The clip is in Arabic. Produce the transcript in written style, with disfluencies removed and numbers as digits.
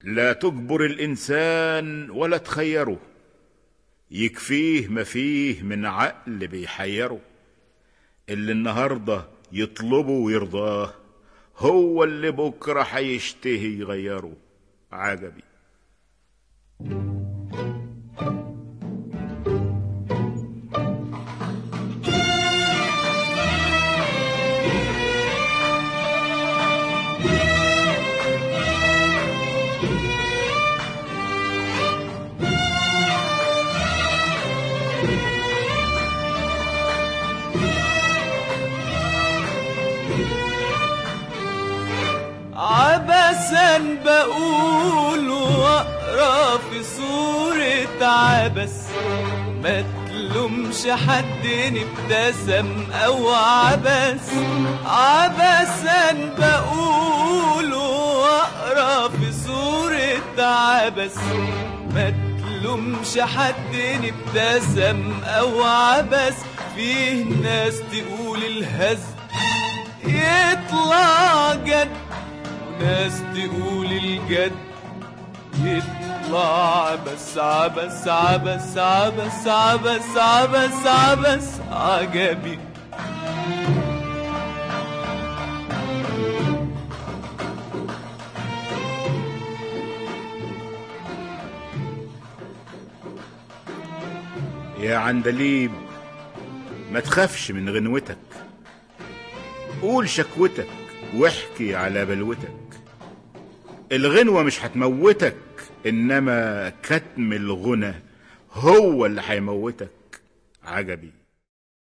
لا تجبر الإنسان ولا تخيره، يكفيه ما فيه من عقل بيحيره. اللي النهاردة يطلبه ويرضاه هو اللي بكرة هيشتهي يغيره. عجبي. عبسا بقول واقرا في صورة عبس، ما تلومش حد ابتسم او عبس. عبسا بقول واقرا في صورة عبس، ما تلومش حد ابتسم او عبس. فيه ناس تقول الهزل يطلع جد، ناس تقول الجد يطلع عبس. عبس عبس عبس عبس عبس عبس عجبي. يا عندليب ما تخافش من غنوتك، قول شكوتك واحكي على بلوتك. الغنوة مش هتموتك، انما كتم الغنى هو اللي هيموتك. عجبي.